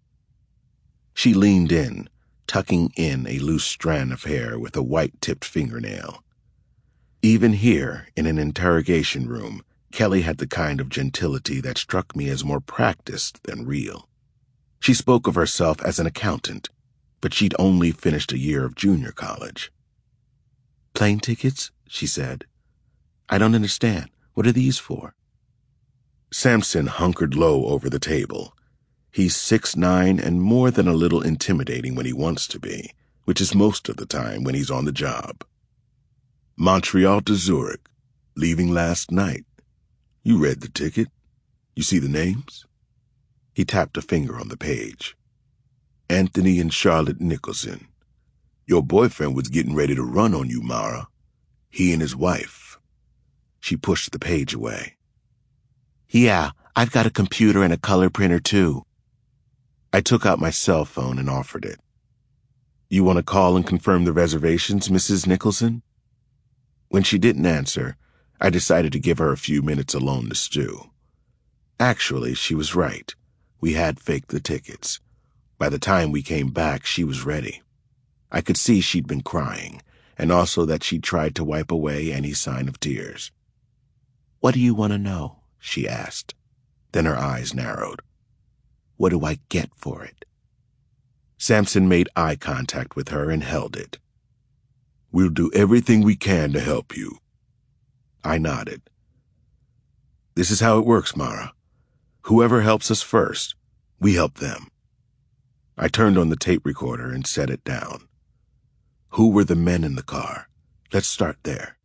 She leaned in, tucking in a loose strand of hair with a white-tipped fingernail. Even here, in an interrogation room, Kelly had the kind of gentility that struck me as more practiced than real. She spoke of herself as an accountant, but she'd only finished a year of junior college. "Plane tickets?" she said. "I don't understand. What are these for?" Sampson hunkered low over the table. He's 6'9" and more than a little intimidating when he wants to be, which is most of the time when he's on the job. "Montreal to Zurich. Leaving last night. You read the ticket. You see the names?" He tapped a finger on the page. "Anthony and Charlotte Nicholson. Your boyfriend was getting ready to run on you, Mara. He and his wife." She pushed the page away. "Yeah, I've got a computer and a color printer, too." I took out my cell phone and offered it. "You want to call and confirm the reservations, Mrs. Nicholson?" When she didn't answer, I decided to give her a few minutes alone to stew. Actually, she was right. We had faked the tickets. By the time we came back, she was ready. I could see she'd been crying, and also that she'd tried to wipe away any sign of tears. "What do you want to know?" she asked. Then her eyes narrowed. "What do I get for it?" Sampson made eye contact with her and held it. "We'll do everything we can to help you." I nodded. "This is how it works, Mara. Whoever helps us first, we help them." I turned on the tape recorder and set it down. "Who were the men in the car? Let's start there."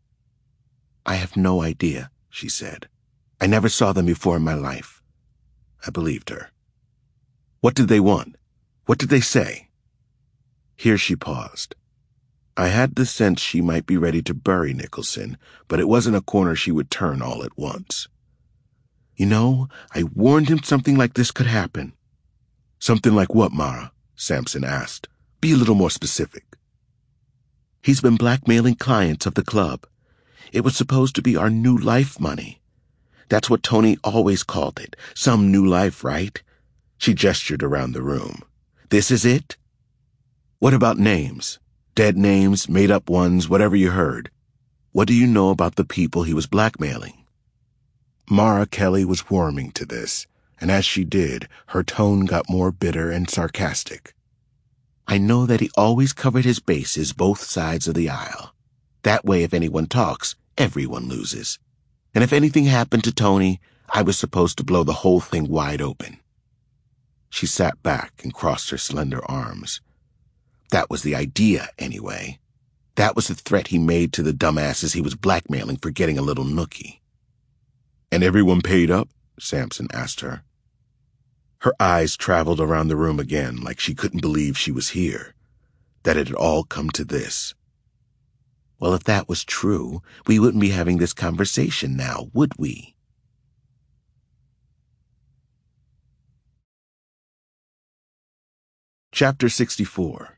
"I have no idea," she said. "I never saw them before in my life." I believed her. "What did they want? What did they say?" Here she paused. I had the sense she might be ready to bury Nicholson, but it wasn't a corner she would turn all at once. "You know, I warned him something like this could happen." "Something like what, Mara?" Sampson asked. "Be a little more specific." "He's been blackmailing clients of the club. It was supposed to be our new life money. That's what Tony always called it. Some new life, right?" She gestured around the room. This is it? What about names? Dead names, made-up ones, whatever you heard. What do you know about the people he was blackmailing? Mara Kelly was warming to this, and as she did, her tone got more bitter and sarcastic. I know that he always covered his bases both sides of the aisle. That way, if anyone talks, everyone loses. And if anything happened to Tony, I was supposed to blow the whole thing wide open. She sat back and crossed her slender arms. That was the idea, anyway. That was the threat he made to the dumbasses he was blackmailing for getting a little nookie. And everyone paid up? Sampson asked her. Her eyes traveled around the room again like she couldn't believe she was here, that it had all come to this. Well, if that was true, we wouldn't be having this conversation now, would we? Chapter 64.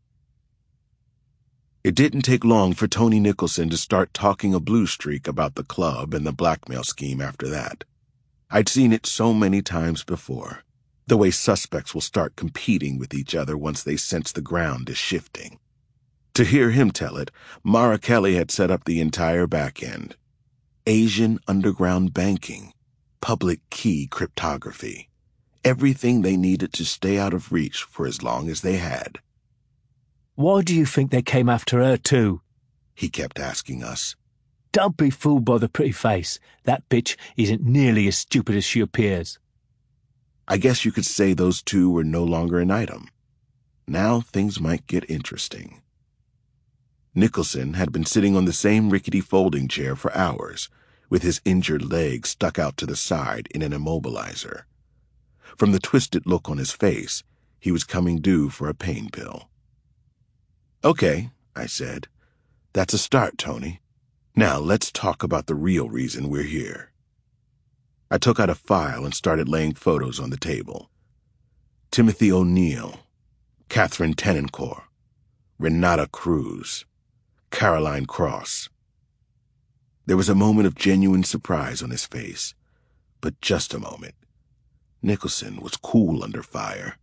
It didn't take long for Tony Nicholson to start talking a blue streak about the club and the blackmail scheme after that. I'd seen it so many times before, the way suspects will start competing with each other once they sense the ground is shifting. To hear him tell it, Mara Kelly had set up the entire back end. Asian underground banking, public key cryptography, everything they needed to stay out of reach for as long as they had. Why do you think they came after her too? He kept asking us. Don't be fooled by the pretty face. That bitch isn't nearly as stupid as she appears. I guess you could say those two were no longer an item. Now things might get interesting. Nicholson had been sitting on the same rickety folding chair for hours, with his injured leg stuck out to the side in an immobilizer. From the twisted look on his face, he was coming due for a pain pill. Okay, I said. That's a start, Tony. Now let's talk about the real reason we're here. I took out a file and started laying photos on the table. Timothy O'Neill, Catherine Tenencourt, Renata Cruz, Caroline Cross. There was a moment of genuine surprise on his face, but just a moment. Nicholson was cool under fire.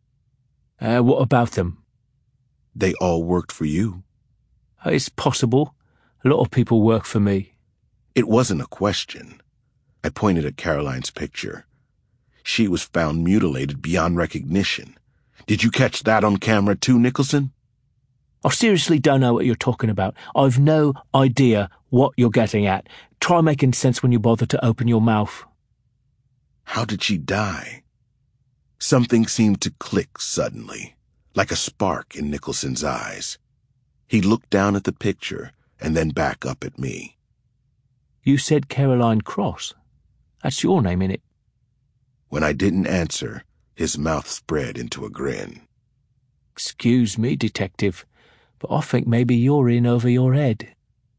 What about them? They all worked for you. It's possible. A lot of people work for me. It wasn't a question. I pointed at Caroline's picture. She was found mutilated beyond recognition. Did you catch that on camera too, Nicholson? I seriously don't know what you're talking about. I've no idea what you're getting at. Try making sense when you bother to open your mouth. How did she die? Something seemed to click suddenly, like a spark in Nicholson's eyes. He looked down at the picture and then back up at me. You said Caroline Cross. That's your name, innit? When I didn't answer, his mouth spread into a grin. Excuse me, detective, but I think maybe you're in over your head.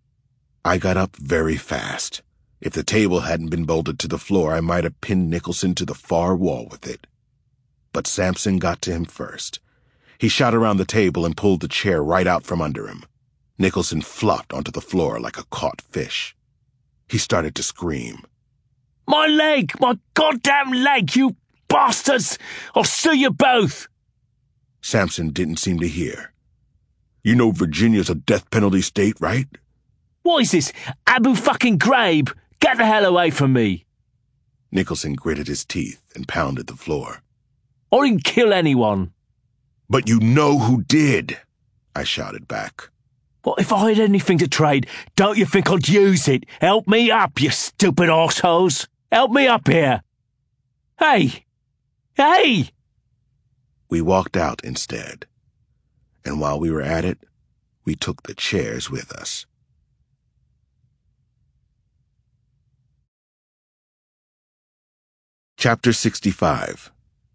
I got up very fast. If the table hadn't been bolted to the floor, I might have pinned Nicholson to the far wall with it. But Sampson got to him first. He shot around the table and pulled the chair right out from under him. Nicholson flopped onto the floor like a caught fish. He started to scream. My leg! My goddamn leg, you bastards! I'll sue you both! Sampson didn't seem to hear. You know Virginia's a death penalty state, right? What is this, Abu fucking Ghraib? Get the hell away from me! Nicholson gritted his teeth and pounded the floor. I didn't kill anyone. But you know who did, I shouted back. Well, if I had anything to trade, don't you think I'd use it? Help me up, you stupid arseholes! Help me up here! Hey! Hey! We walked out instead. And while we were at it, we took the chairs with us. Chapter 65.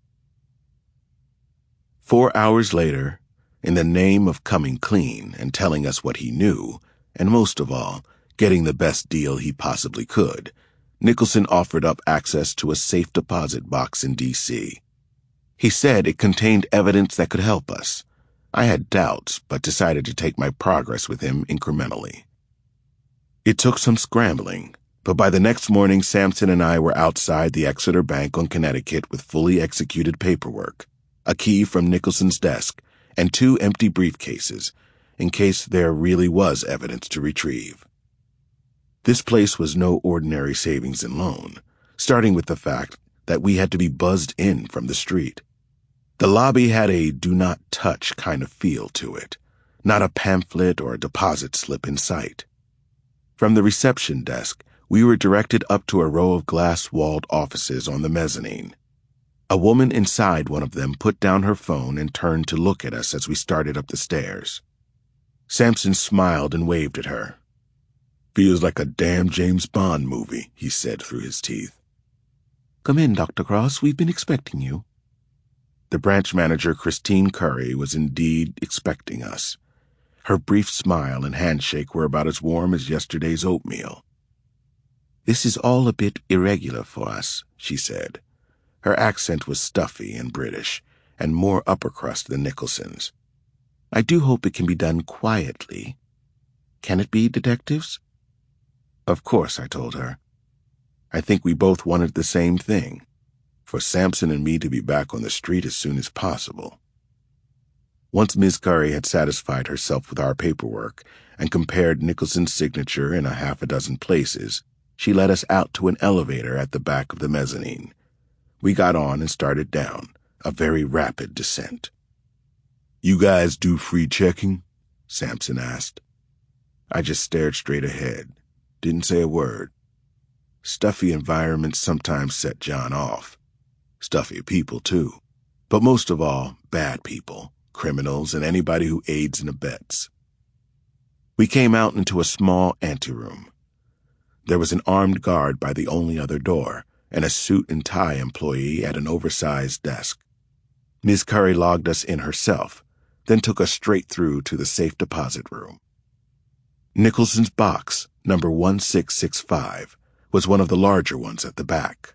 4 hours later, in the name of coming clean and telling us what he knew, and most of all, getting the best deal he possibly could, Nicholson offered up access to a safe deposit box in D.C. He said it contained evidence that could help us. I had doubts, but decided to take my progress with him incrementally. It took some scrambling, But by the next morning, Sampson and I were outside the Exeter Bank on Connecticut with fully executed paperwork, a key from Nicholson's desk, and 2 empty briefcases, in case there really was evidence to retrieve. This place was no ordinary savings and loan, starting with the fact that we had to be buzzed in from the street. The lobby had a do-not-touch kind of feel to it, not a pamphlet or a deposit slip in sight. From the reception desk, we were directed up to a row of glass-walled offices on the mezzanine. A woman inside one of them put down her phone and turned to look at us as we started up the stairs. Sampson smiled and waved at her. "Feels like a damn James Bond movie," he said through his teeth. "Come in, Dr. Cross. We've been expecting you." The branch manager, Christine Curry, was indeed expecting us. Her brief smile and handshake were about as warm as yesterday's oatmeal. "This is all a bit irregular for us," she said. Her accent was stuffy and British, and more upper crust than Nicholson's. "I do hope it can be done quietly. Can it be, detectives?" "Of course," I told her. I think we both wanted the same thing, for Sampson and me to be back on the street as soon as possible. Once Ms. Curry had satisfied herself with our paperwork and compared Nicholson's signature in a half a dozen places, she led us out to an elevator at the back of the mezzanine. We got on and started down, a very rapid descent. "You guys do free checking?" Sampson asked. I just stared straight ahead, didn't say a word. Stuffy environments sometimes set John off. Stuffy people, too. But most of all, bad people, criminals, and anybody who aids and abets. We came out into a small anteroom. There was an armed guard by the only other door, and a suit and tie employee at an oversized desk. Ms. Curry logged us in herself, then took us straight through to the safe deposit room. Nicholson's box, number 1665, was one of the larger ones at the back.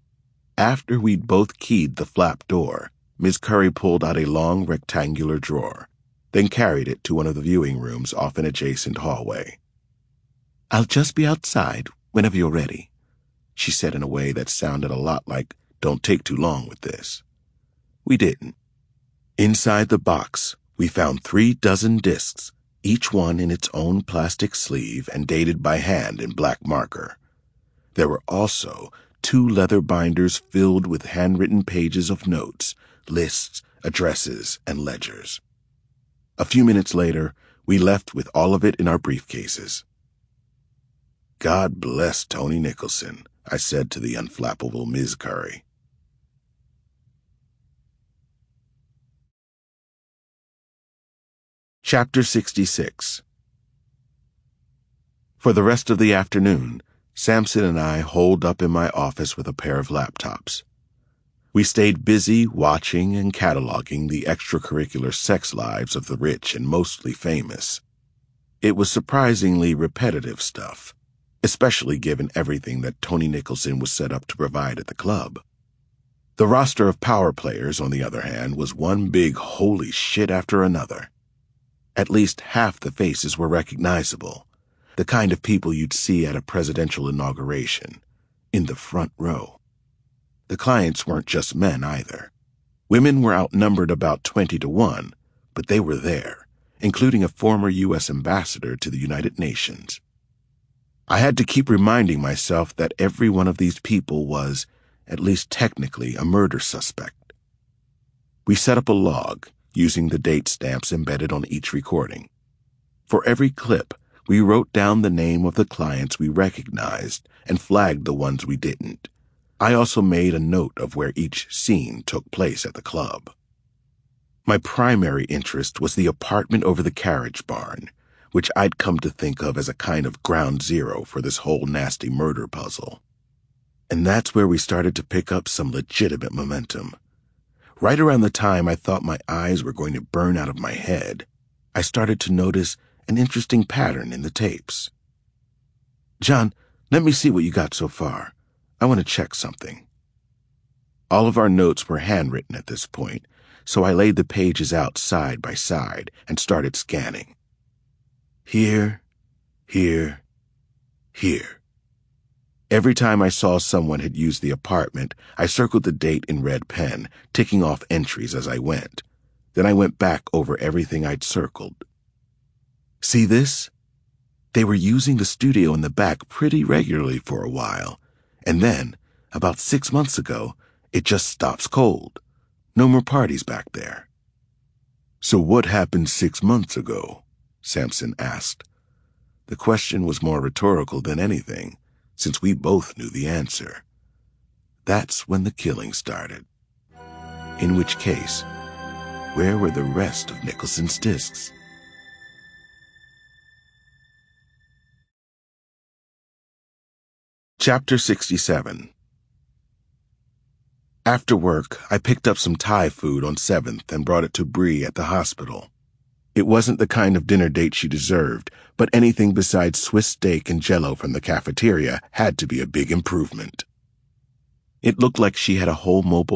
After we'd both keyed the flap door, Ms. Curry pulled out a long rectangular drawer, then carried it to one of the viewing rooms off an adjacent hallway. "I'll just be outside whenever you're ready," she said in a way that sounded a lot like, "Don't take too long with this." We didn't. Inside the box, we found 36 discs, each one in its own plastic sleeve and dated by hand in black marker. There were also 2 leather binders filled with handwritten pages of notes, lists, addresses, and ledgers. A few minutes later, we left with all of it in our briefcases. "God bless Tony Nicholson," I said to the unflappable Ms. Curry. Chapter 66. For the rest of the afternoon, Sampson and I holed up in my office with a pair of laptops. We stayed busy watching and cataloging the extracurricular sex lives of the rich and mostly famous. It was surprisingly repetitive stuff, especially given everything that Tony Nicholson was set up to provide at the club. The roster of power players, on the other hand, was one big holy shit after another. At least half the faces were recognizable, the kind of people you'd see at a presidential inauguration, in the front row. The clients weren't just men either. Women were outnumbered about 20-1, but they were there, including a former U.S. ambassador to the United Nations. I had to keep reminding myself that every one of these people was, at least technically, a murder suspect. We set up a log, using the date stamps embedded on each recording. For every clip, we wrote down the name of the clients we recognized and flagged the ones we didn't. I also made a note of where each scene took place at the club. My primary interest was the apartment over the carriage barn, which I'd come to think of as a kind of ground zero for this whole nasty murder puzzle. And that's where we started to pick up some legitimate momentum. Right around the time I thought my eyes were going to burn out of my head, I started to notice an interesting pattern in the tapes. "John, let me see what you got so far. I want to check something." All of our notes were handwritten at this point, so I laid the pages out side by side and started scanning. Here, here, here. Every time I saw someone had used the apartment, I circled the date in red pen, ticking off entries as I went. Then I went back over everything I'd circled. See this? They were using the studio in the back pretty regularly for a while, and then, about 6 months ago, it just stops cold. No more parties back there. So what happened 6 months ago? Sampson asked. The question was more rhetorical than anything, since we both knew the answer. That's when the killing started. In which case, where were the rest of Nicholson's discs? Chapter 67. After work, I picked up some Thai food on 7th and brought it to Bree at the hospital. It wasn't the kind of dinner date she deserved, but anything besides Swiss steak and Jell-O from the cafeteria had to be a big improvement. It looked like she had a whole mobile